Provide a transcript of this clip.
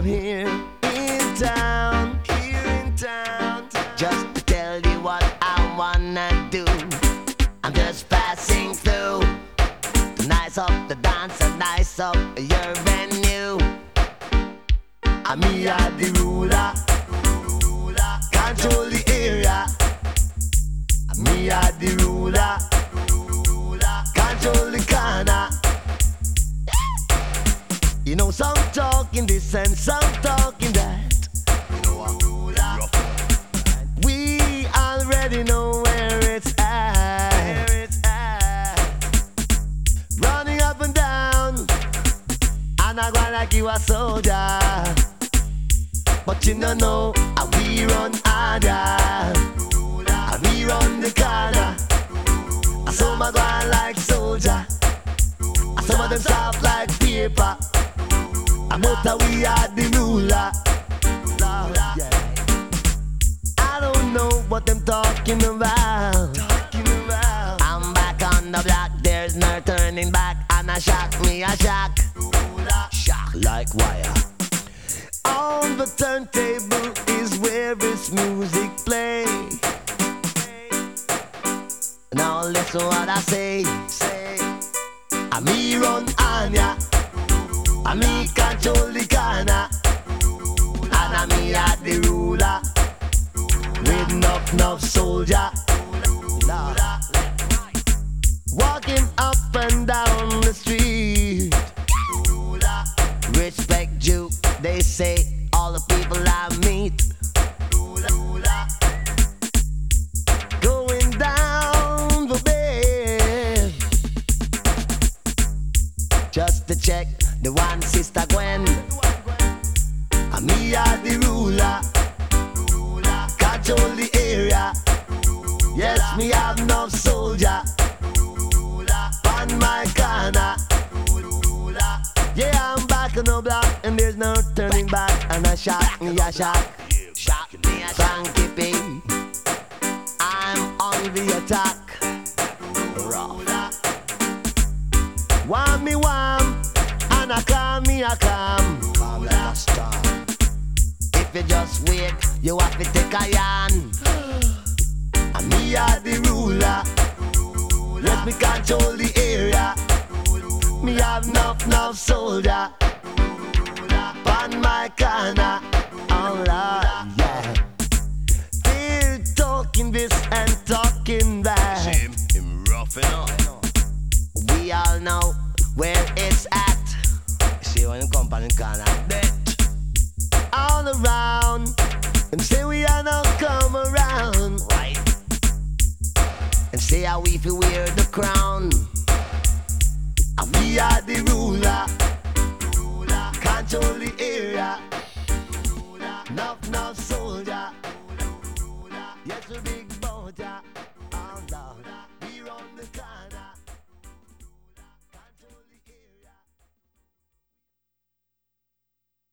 I'm here in town, just to tell you what I wanna do. I'm just passing through to nice up the dance and nice up your venue. I'm me are the ruler, control the area. I'm me are the ruler, control the corner. You know some talking this and some talking that. We already know where it's at. Running up and down, and I go like you a soldier. But you don't know how we run harder, how we run the corner. I saw my go like soldier, I some of them soft like paper. I'm out that we are the ruler. I don't know what them talking about. I'm back on the block, there's no turning back. And I shock me, I shock like wire. On the turntable is where this music play. Now listen what I say. I'm me run on ya, I'm me control the corner, and I'm me at the ruler with enough soldier. Walking up and down the street, respect you, they say, all the people I meet. Going down the bed just to check the one sister Gwen. And me are the ruler, control the area. Yes, me have enough soldier on my corner. Yeah, I'm back on the block and there's no turning back. And I shock me, I shock me, I Frankie P. I'm on the attack. Want me warm, and I calm me, I calm like a star. If you just wait, you have to take a yarn. And me are the ruler, let me control the area. Me have enough soldier on my corner. Oh Lord, yeah. They're talking this and talking that. Him roughing up. We all know where it's at. See when you come on the corner, bet. All around, and say we are not come around. Right. And say how we feel wear the crown. And we are the ruler, control the area. Enough soldier. Yes, we big soldier.